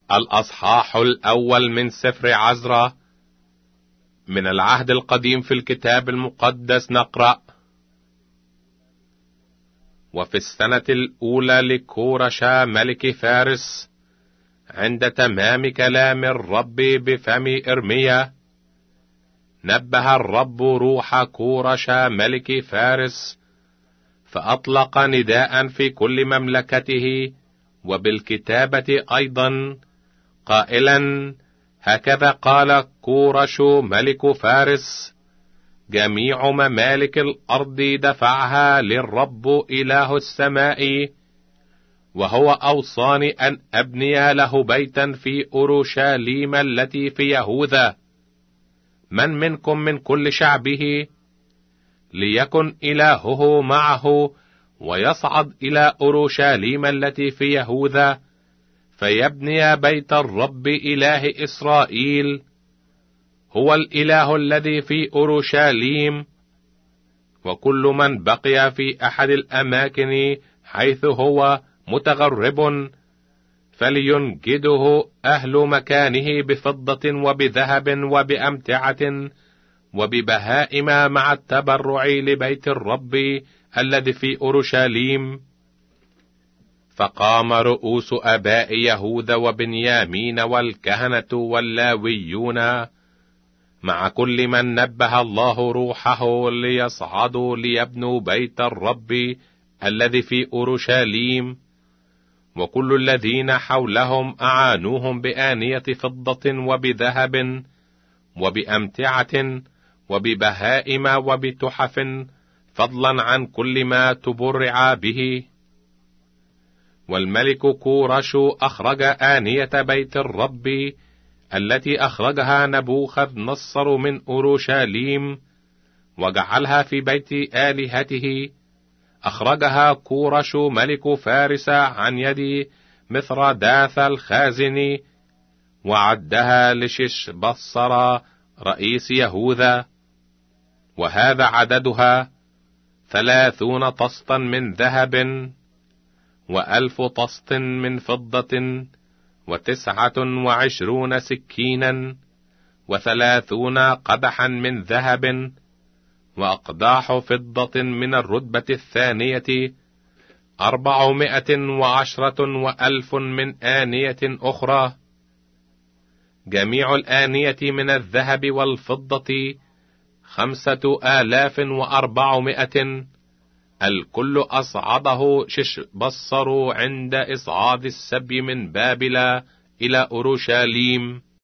الأصحاح الأول من سفر عزرا. من العهد القديم في الكتاب المقدس نقرأ: وفي السنة الأولى لكورش ملك فارس، عند تمام كلام الرب بفم إرميا، نبه الرب روح كورش ملك فارس، فأطلق نداء في كل مملكته وبالكتابة أيضا، قائلا: هكذا قال كورش ملك فارس: جميع ممالك الأرض دفعها للرب إله السماء، وهو أوصاني أن أبني له بيتا في أورشليم التي في يهوذا. من منكم من كل شعبه ليكن إلهه معه، ويصعد إلى أورشليم التي في يهوذا، فيبني بيت الرب إله إسرائيل، هو الإله الذي في أورشليم. وكل من بقي في أحد الأماكن حيث هو متغرب، فلينجده أهل مكانه بفضة وبذهب وبأمتعة وببهائم، مع التبرع لبيت الرب الذي في أورشليم. فقام رؤوس آباء يهوذا وبنيامين والكهنة واللاويون مع كل من نبه الله روحه ليصعدوا ليبنوا بيت الرب الذي في أورشليم، وكل الذين حولهم أعانوهم بآنية فضة وبذهب وبأمتعة وببهائم وبتحف، فضلا عن كل ما تبرع به. والملك كورش أخرج آنية بيت الرب التي أخرجها نبوخذ نصر من أورشليم، وجعلها في بيت آلهته. أخرجها كورش ملك فارس عن يد مثرداث الخازن، وعدها لششبصر رئيس يهوذا، وهذا عددها 30 طسطا من ذهب، 1000 طسط من فضة، 29 سكينا، 30 قدحا من ذهب، وأقداح فضة من الرتبة الثانية، 410 و1000 من آنية أخرى. جميع الآنية من الذهب والفضة 5400، الكل أصعده ششبصر عند إصعاد السبي من بابل إلى أورشليم.